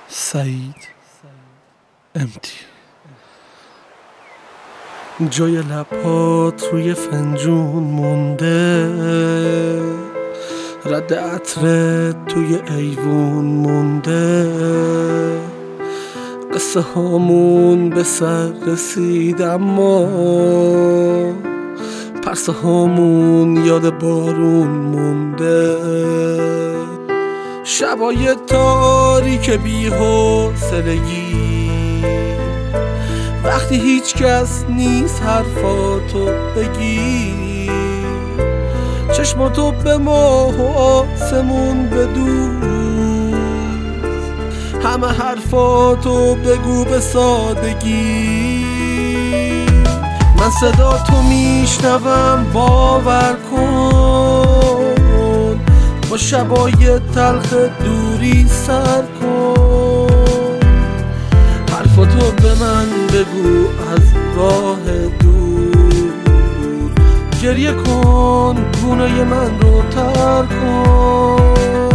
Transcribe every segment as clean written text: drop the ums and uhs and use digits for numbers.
سعید امتی. جای لبات روی فنجون مونده، رد عطرت توی ایوون مونده، قصه هامون به سر رسید اما پرسه هامون یاد بارون مونده. شبای تاریک بی حوصلگی، وقتی هیچ کس نیست حرفاتو بگی، چشماتو به ماه و آسمون بدوز، همه حرفاتو بگو به سادگی. من صدا تو میشنوم باور کن، با شبای تلخ دوری سر کن، حرفاتو به من بگو از راه دور، گریه کن گونه من رو تر کن.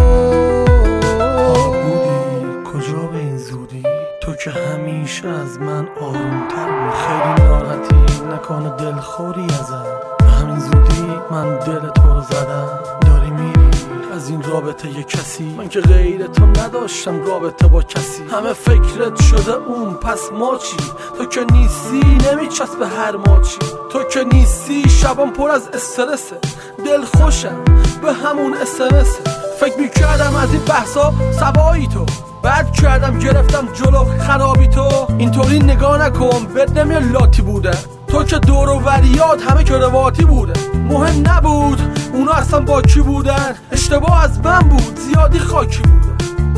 بودی کجا به این زودی؟ تو که همیشه از من آرومتر بود. خیلی ناراحتی نکنه دلخوری ازم، به همین زودی من دل تو رو زدم. داری میری از این رابطه یه کسی، من که غیر تو نداشتم رابطه با کسی. همه فکرت شده اون، پس ما چی؟ تو که نیستی نمیچسب به هر ما چی. تو که نیستی شبم پر از استرسه، دل خوشم به همون اسمسه. فکر میکردم از این بحثا سوایی تو، بعد کردم گرفتم جلو خرابی تو. اینطوری نگاه نکن بد نمیاد لاتی بوده، تو که دور و وریات همه که رواتی بوده. مهم نبود اونا اصلا با کی بودن، اشتباه از من بود زیادی خاکی بوده.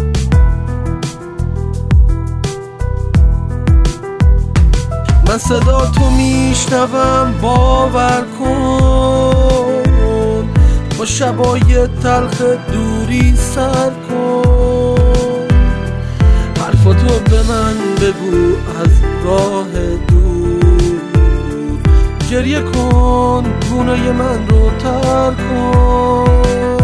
من صدا تو میشنوم باور کن، با شبای تلخ دوری سر کن، حرفاتو به من بگو از راه دور، گریه کن گونه من رو تر کن.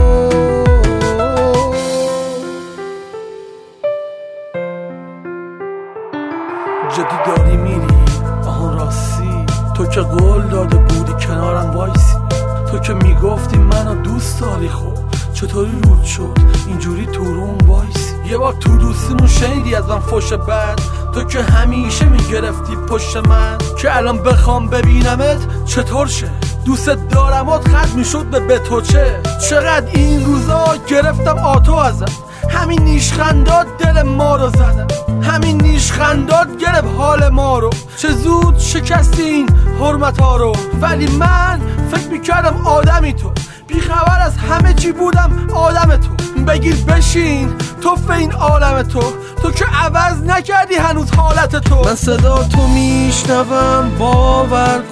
جدی داری میری؟ آهان راستی، تو که قول داده بودی کنارم وایسی، تو که میگفتی منو دوست داری. خب چطوری رود شد اینجوری تو روم وایسی؟ یه بار تو دوستیمون شنیدی از من فوش بد، تو که همیشه میگرفتی پشت من، که الان بخوام ببینمت چطور شه؟ دوست دارمات ختم میشد به تو چه؟ چقدر این روزا گرفتم آتو ازم، همین نیشخندات دل ما رو زدم، همین نیشخندات گرفت حال ما رو. چه زود شکستی این حرمت ها رو، ولی من فکر میکردم آدمی تو، بیخبر از همه چی بودم آدم تو. بگیر بشین تو این عالم تو، تو که عوض نکردی هنوز حالت تو. من صدا تو میشنوم باور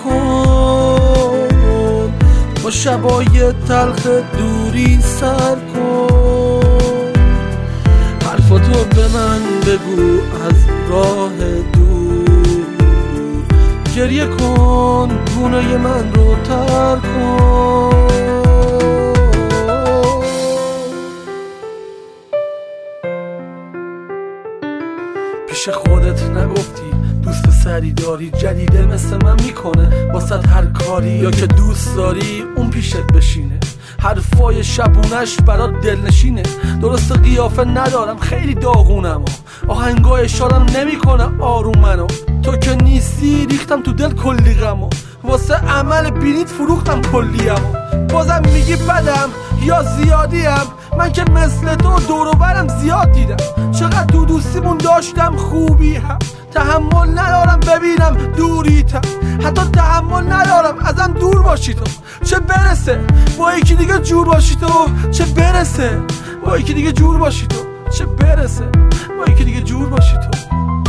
کن، با شبای تلخ دوری سر کن، حرفاتو به من بگو از راه دور، گریه کن گونه من رو تر کن. پیش خودت نگفتی دوست سری داری، جدیده مثل من میکنه واسه هر کاری، یا که دوست داری اون پیشت بشینه، حرفای شبونش برات دلنشینه. درست قیافه ندارم خیلی داغونم، آهنگای شادم نمیکنه آروم منو. تو که نیستی ریختم تو دل کلی غمو، واسه عمل بینیت فروختم کلیمو. بازم میگی بدم یا زیادیم؟ من که مثل تو دور و برم زیاد دیدم، چقدر تو دوستیمون داشتم خوبی هم. تحمل ندارم ببینم دوریتم، حتی تحمل ندارم ازم دور باشی تو. چه برسه با یکی دیگه جور باشی تو، چه برسه با یکی دیگه جور باشی تو، چه برسه با یکی دیگه جور باشی تو.